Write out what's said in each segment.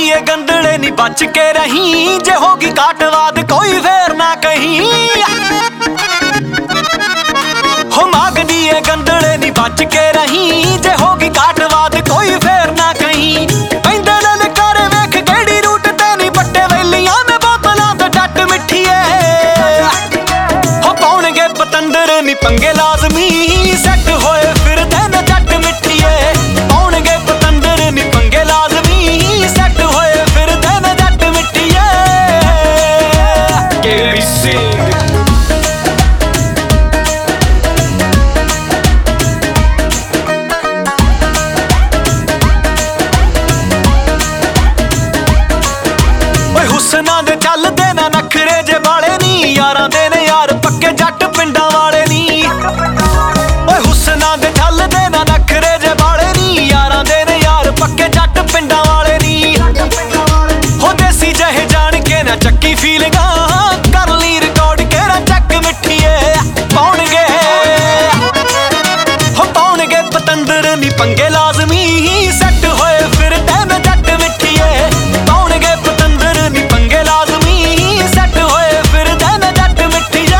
ਦੀਏ ਗੰਦਲੇ ਨੀ ਬਚ ਕੇ ਰਹੀਂ, ਜੇ ਹੋਗੀ ਕਾਟਵਾਦ ਕੋਈ ਫੇਰ ਨਾ ਕਹੀਂ। ਹੋ ਮੰਗਦੀ ਏ ਗੰਦਲੇ ਨੀ ਬਚ ਕੇ ਰਹੀਂ, ਜੇ ਹੋਗੀ ਕਾਟਵਾਦ ਕੋਈ ਫੇਰ ਨਾ ਕਹੀਂ। ਪੈਂਦੇ ਨੇ ਕਰ ਵੇਖ ਕਿਹੜੀ ਰੂਟ ਤੇ ਨੀ ਪੱਟੇ ਵੈਲੀਆਂ ਨੇ ਬੋਤਲਾਂ ਤੇ ਡੱਟ ਮਿੱਠੀਏ। ਹੋ ਪਾਉਣਗੇ ਪਤੰਦਰ ਨੀ ਪੰਗੇ ਲਾਜ਼ਮੀ, ਸੈੱਟ ਹੋਏ ਫਿਰਦੇ ਨੇ ਜੱਟ ਮਿੱਠੀਏ। ਪਾਉਣਗੇ ਪਤੰਦਰ ਨੀ ਪੰਗੇ ਲਾਜ਼ਮੀ, ਸੈੱਟ ਹੋਏ ਫਿਰਦੇ ਨੇ ਜੱਟ ਮਿੱਠੀਏ। KBC ਹੁਸਨਾਂ ਦੇ ਚੱਲਦੇ ਨਾ ਨਖਰੇ ਜੇ ਵਾਲੇ ਨੀ, ਯਾਰਾਂ ਦੇ ਨੇ ਯਾਰ ਪੱਕੇ ਜੱਟ ਪਿੰਡਾਂ ਵਾਲੇ ਨੀ। ਓਏ ਹੁਸਨਾਂ ਦੇ ਚੱਲਦੇ ਨਾ ਨਖਰੇ ਜੇ ਵਾਲੇ ਨੀ, ਯਾਰਾਂ ਦੇ ਨੇ ਯਾਰ ਪੱਕੇ ਜੱਟ ਪਿੰਡਾਂ ਵਾਲੇ ਨੀ। ਹੋ ਦੇਸੀ ਜਿਹੇ ਜਾਣ ਕੇ ਨਾ ਚੱਕੀ ਫੀਲਿੰਗਾਂ, ਕਰ ਲਈ ਰਿਕਾਰਡ ਕਿਹੜਾ ਚੱਕ ਮਿੱਠੀਏ। ਪਾਉਣਗੇ ਹੋ ਪਾਉਣਗੇ ਪਤੰਦਰ ਨੀ ਪੰਗੇ ਲਾਜ਼ਮੀ, ਸੈੱਟ ਹੋਏ ਫਿਰਦੇ ਨੇ ਜੱਟ ਮਿੱਠੀਏ। ਪਾਉਣਗੇ ਪਤੰਦਰ ਨੀ ਪੰਗੇ ਲਾਜ਼ਮੀ, ਸੈੱਟ ਹੋਏ ਫਿਰਦੇ ਨੇ ਜੱਟ ਮਿੱਠੀਏ।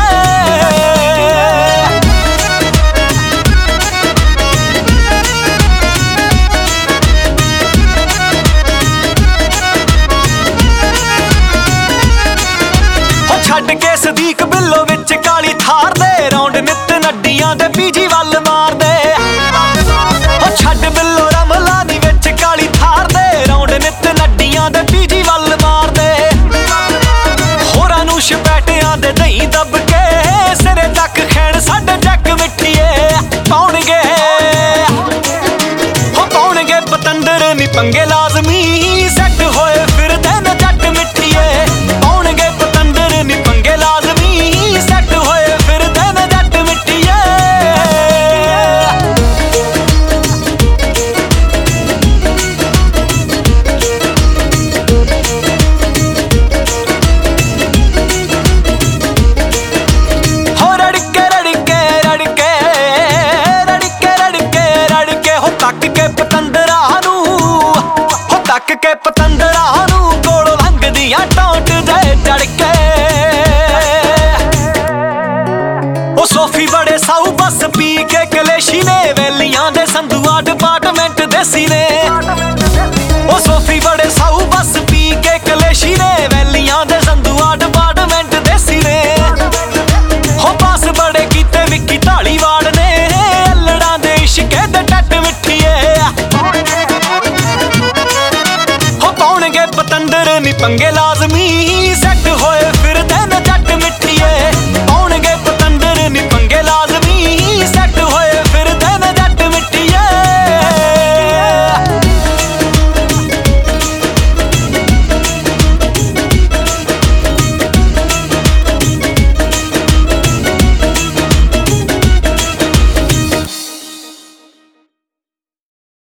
ਹੋ ਛੱਡ ਕੇ ਸਦੀਕ ਬਿੱਲੋ ਵਿੱਚ ਕਾਲੀ ਥਾਰ ਦੇ, ਰੌਂਡ ਨਿੱਤ ਨੱਡੀਆਂ ਦੇ ਪੀਜੀ ਵੱਲ ਮਾਰਦੇ। ਹੋ ਛੱਡ ਬਿੱਲੋ ਰਮਲਾ ਨੀ ਵਿੱਚ ਕਾਲੀ ਥਾਰ ਦੇ, ਰੌਂਡ ਨਿੱਤ ਨੱਡੀਆਂ ਦੇ ਪੀਜੀ ਵੱਲ ਮਾਰਦੇ। ਹੋਰਾਂ ਨੂੰ ਸ਼ਪੈਟਿਆਂ ਦੇ ਦਹੀਂ ਦੱਬ ਕੇ, ਸਿਰੇ ਤੱਕ ਖੈਣ ਸਾਡੇ ਜੱਗ ਮਿੱਠੀਏ। ਪਾਉਣਗੇ ਹੋ ਪਾਉਣਗੇ ਪਤੰਦਰ ਨੀ ਪੰਗੇ ਲਾਜ਼ਮੀ, ਸੈੱਟ ਹੋਏ ਫਿਰਦੇ ਨੇ ਜੱਟ ਮਿੱਠੀਏ। ਪਾਉਣਗੇ ਪਤੰਦਰ ਨੀ ਪੰਗੇ ਲਾਜ਼ਮੀ, ਸੈੱਟ ਹੋਏ ਫਿਰਦੇ ਨੇ ਜੱਟ ਮਿੱਠੀਏ। ਹੋ ਰੜਕੇ ਰੜਕੇ ਰੜਕੇ ਰੜਕੇ ਰੜਕੇ ਰੜਕੇ, ਹੋ ਤੱਕ ਕੇ ਪਤੰਦਰਾਂ ਨੂੰ, ਹੋ ਤੱਕ ਕੇ ਪਤੰਦਰਾਂ ਨੂੰ, ਕੋਲ ਲੰਘਦੀਆਂ ਟੌਂਟ ਜੇ ਚੜ ਕੇ। ਉਹ ਸੋਫੀ ਬੜੇ ਸਾਊ ਬੱਸ ਪੀ ਕੇ ਕਲੇਸ਼ੀ ਨੇ, ਵੇਲੀਆਂ ਦੇ ਸੰਧੂਆ ਡਿਪਾਰਟਮੈਂਟ ਦੇਸੀ ਨੇ। ਉਹ ਸੋਫੀ ਬੜੇ ਸਾਊ ਬੱਸ ਪੀ ਕੇ ਕਲੇਸ਼ੀ ਨੇ, ਵੇਲੀਆਂ ਦੇ ਸੰਧੂਆ ਡਿਪਾਰਟਮੈਂਟ ਦੇਸੀ ਨੇ। ਹੋ ਪਾਸ ਬੜੇ ਕੀਤੇ ਵਿੱਕੀ ਢਾਲੀਵਾਲ ਨੇ, ਅਲੜਾਂ ਦੇ ਇਸ਼ਕੇ ਦੇ ਟੱਟ ਮਿੱਠੀਏ। ਹੋ ਪਾਉਣਗੇ ਪਤੰਦਰ ਨੀ ਪੰਗੇ ਲਾਜ਼ਮੀ, ਸੈੱਟ ਹੋਏ ਫਿਰਦੇ ਨੇ ਜੱਟ ਮਿੱਠੀਏ। ਪਾਉਣਗੇ ਪਤੰਦਰ ਨੀ ਪੰਗੇ